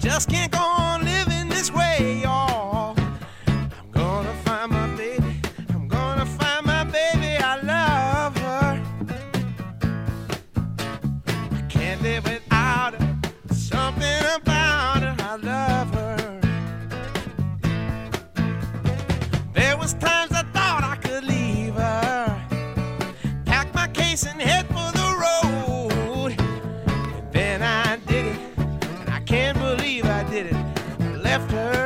just can't go on living this way, y'all. I'm gonna find my baby. I'm gonna find my baby. I love her. I can't live without her. Something about her. I love her. There was times I thought I could leave her, pack my case and head for the road. And then I did it, and I can't believe I did it. I left her